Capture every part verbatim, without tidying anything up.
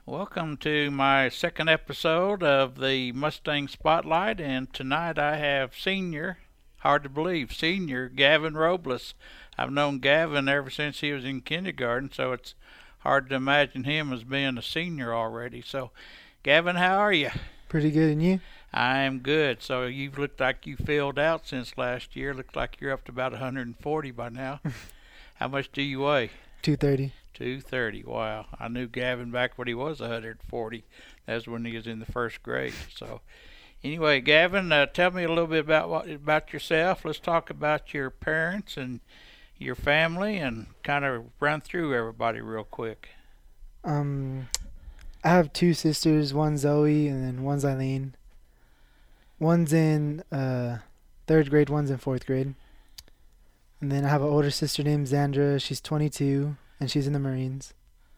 Welcome to my second episode of the Mustang Spotlight, and tonight I have senior, hard to believe, senior Gavin Robles. I've known Gavin ever since he was in kindergarten, so it's hard to imagine him as being a senior already. So, Gavin, how are you? Pretty good, and you? I am good. So you've looked like you filled out since last year. Looks like you're up to about one hundred forty by now. How much do you weigh? two thirty. two thirty. Wow. I knew Gavin back when he was one hundred forty. That's when he was in the first grade. So, anyway, Gavin, uh, tell me a little bit about what about yourself. Let's talk about your parents and your family, and kind of run through everybody real quick. Um, I have two sisters. One's Zoe, and then one's Eileen. One's in uh, third grade. One's in fourth grade. And then I have an older sister named Zandra. She's twenty-two, and she's in the Marines.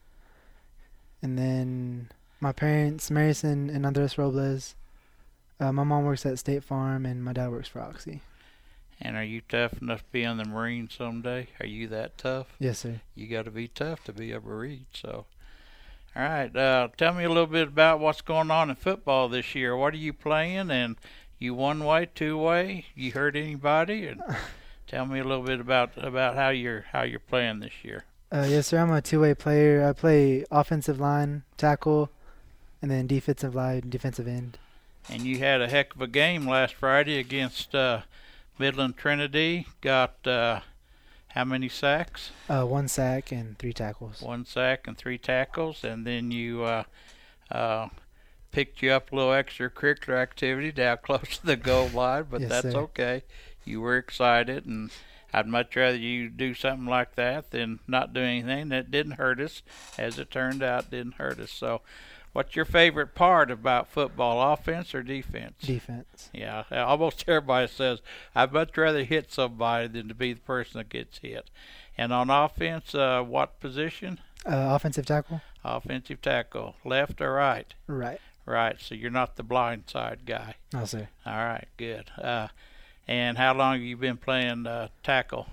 And then my parents, Marison and Andres Robles. Uh, my mom works at State Farm, and my dad works for Oxy. And are you tough enough to be in the Marines someday? Are you that tough? Yes, sir. You got to be tough to be a Marine. So, all right. Uh, tell me a little bit about what's going on in football this year. What are you playing? And you one way, two way? You hurt anybody? And tell me a little bit about about how you're how you're playing this year. Uh, yes, sir. I'm a two-way player. I play offensive line, tackle, and then defensive line, defensive end. And you had a heck of a game last Friday against uh, Midland Trinity. Got uh, how many sacks? Uh, one sack and three tackles. One sack and three tackles. And then you uh, uh, picked you up a little extracurricular activity down close to the goal line, but Yes, that's sir. okay. You were excited, and I'd much rather you do something like that than not do anything. That didn't hurt us. As it turned out, didn't hurt us. So, what's your favorite part about football, offense or defense? Defense. Yeah, almost everybody says, I'd much rather hit somebody than to be the person that gets hit. And on offense, uh, what position? Uh, offensive tackle. Offensive tackle, left or right? Right. Right, so you're not the blind side guy. No, sir. All right, good. Uh, and how long have you been playing uh, tackle?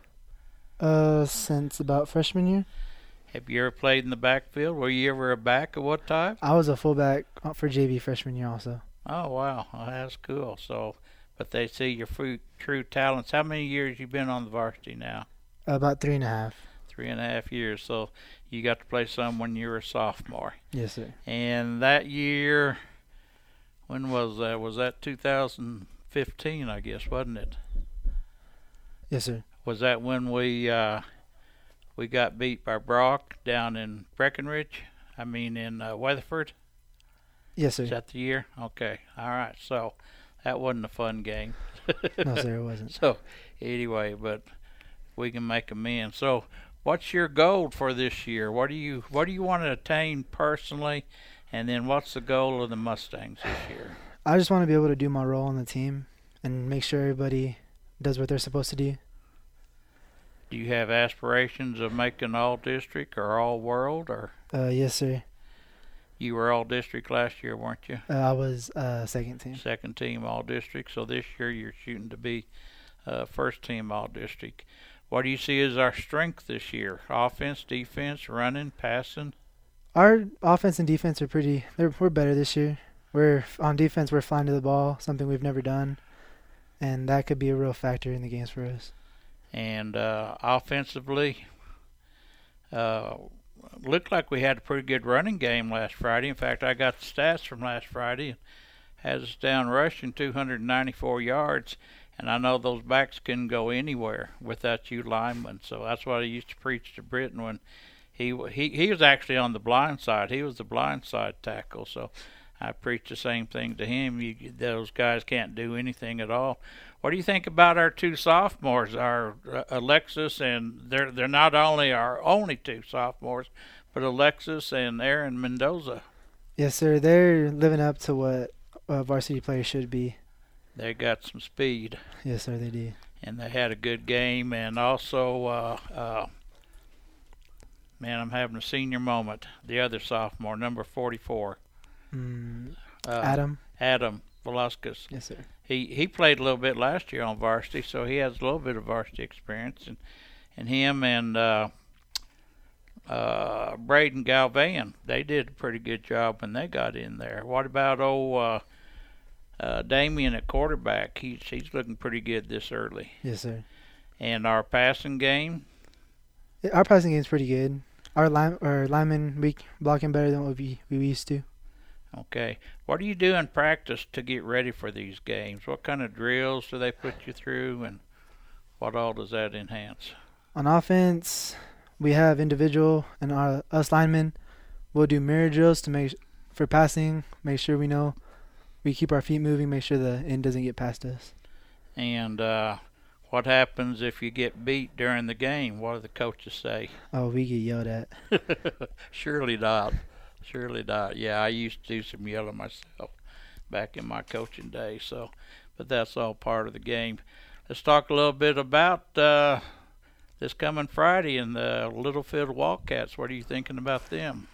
Uh, since about freshman year. Have you ever played in the backfield? Were you ever a back of what type? I was a fullback for J V freshman year also. Oh, wow, well, that's cool. So, but they see your true, true talents. How many years you been on the varsity now? Uh, about three and a half. Three and a half years. So you got to play some when you were a sophomore. Yes, sir. And that year, when was that? Was that two thousand fifteen, I guess, wasn't it? Yes, sir. Was that when we uh, we got beat by Brock down in Breckenridge? I mean, in uh, Weatherford? Yes, sir. Is that the year? Okay. All right. So that wasn't a fun game. No, sir, it wasn't. So anyway, but we can make amends. So what's your goal for this year? What do you what do you want to attain personally, and then what's the goal of the Mustangs this year? I just want to be able to do my role on the team and make sure everybody does what they're supposed to do. Do you have aspirations of making all district or all world, or Uh, yes, sir. you were all district last year, weren't you? Uh, I was uh, second team. Second team all district. So this year you're shooting to be uh, first team all district. What do you see as our strength this year? Offense, defense, running, passing? Our offense and defense are pretty. They're, we're better this year. We're on defense. We're flying to the ball, something we've never done, and that could be a real factor in the games for us. And uh, offensively, uh, looked like we had a pretty good running game last Friday. In fact, I got the stats from last Friday. Has us down rushing two hundred ninety-four yards, and I know those backs couldn't go anywhere without you linemen. So that's what I used to preach to Britton when he he he was actually on the blind side. He was the blind side tackle. So I preach the same thing to him. You, those guys can't do anything at all. What do you think about our two sophomores, our uh, Alexis, and they're they're not only our only two sophomores, but Alexis and Aaron Mendoza? Yes, sir. They're living up to what a varsity player should be. They got some speed. Yes, sir, they do. And they had a good game. And also, uh, uh, man, I'm having a senior moment. The other sophomore, number forty-four. Mm, Uh, Adam. Adam Velasquez. Yes, sir. He he played a little bit last year on varsity, so he has a little bit of varsity experience. And, and him and uh, uh, Braden Galvan, they did a pretty good job when they got in there. What about old uh, uh, Damien at quarterback? He's he's looking pretty good this early. Yes, sir. And our passing game, Yeah, our passing game's pretty good. Our line, our linemen, we blocking better than what we we used to. okay. What do you do in practice to get ready for these games? What kind of drills do they put you through, and what all does that enhance? On offense, we have individual and our us linemen. We'll do mirror drills to make for passing. Make sure we know we keep our feet moving. Make sure the end doesn't get past us. And uh, what happens if you get beat during the game? What do the coaches say? Oh, we get yelled at. Surely not. Surely not. Yeah, I used to do some yelling myself back in my coaching days. So, but that's all part of the game. Let's talk a little bit about uh, this coming Friday and the Littlefield Wildcats. What are you thinking about them?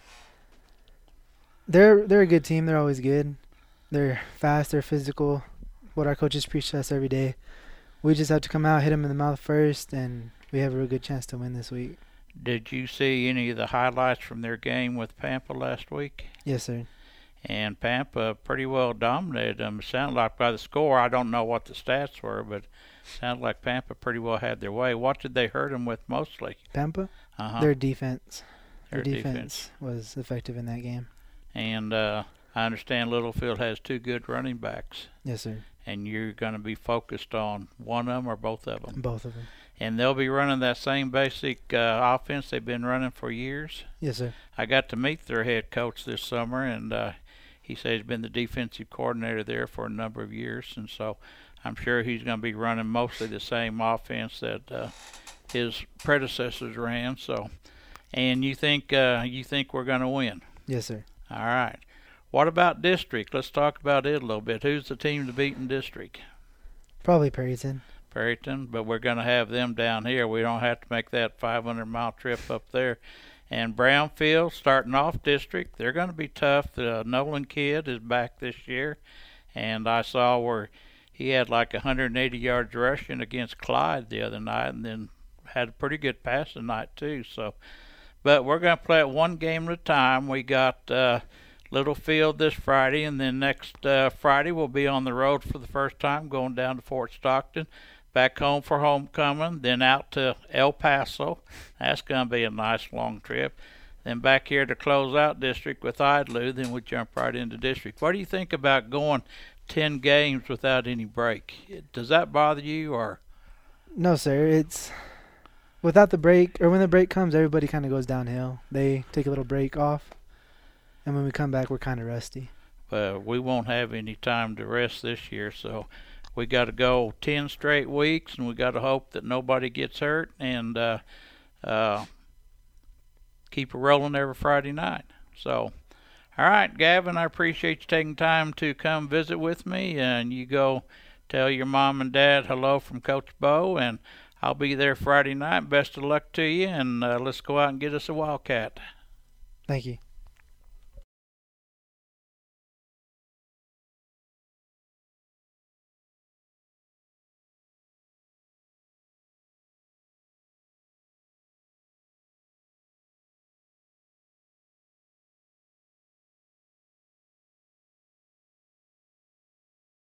They're they're a good team. They're always good. They're fast. They're physical. What our coaches preach to us every day. We just have to come out, hit them in the mouth first, and we have a real good chance to win this week. Did you see any of the highlights from their game with Pampa last week? Yes, sir. And Pampa pretty well dominated them. It sounded like by the score, I don't know what the stats were, but it sounded like Pampa pretty well had their way. What did they hurt them with mostly? Pampa? Uh-huh. Their defense. Their Their defense, defense. was effective in that game. And uh, I understand Littlefield has two good running backs, Yes, sir. and you're going to be focused on one of them or both of them. Both of them. And they'll be running that same basic uh, offense they've been running for years. Yes, sir. I got to meet their head coach this summer, and uh, he said he's been the defensive coordinator there for a number of years, and so I'm sure he's going to be running mostly the same offense that uh, his predecessors ran. So, and you think uh, you think we're going to win? Yes, sir. All right. What about district? Let's talk about it a little bit. Who's the team to beat in district? Probably Perryton. Perryton, but we're going to have them down here. We don't have to make that five hundred mile trip up there. And Brownfield, starting off district, they're going to be tough. The Nolan kid is back this year, and I saw where he had like one hundred eighty yards rushing against Clyde the other night, and then had a pretty good passing night too. So, but we're going to play it one game at a time. We got uh, Littlefield this Friday, and then next uh, Friday we'll be on the road for the first time, going down to Fort Stockton. Back home for homecoming, then out to El Paso. That's going to be a nice long trip. Then back here to close out district with Idlew, then we jump right into district. What do you think about going ten games without any break? Does that bother you, or? No, sir. It's without the break, or when the break comes, everybody kind of goes downhill. They take a little break off, and when we come back, we're kind of rusty. Uh, we won't have any time to rest this year, so we got to go ten straight weeks, and we got to hope that nobody gets hurt, and uh, uh, keep it rolling every Friday night. So, all right, Gavin, I appreciate you taking time to come visit with me, and you go tell your mom and dad hello from Coach Bo, and I'll be there Friday night. Best of luck to you, and uh, let's go out and get us a Wildcat. Thank you.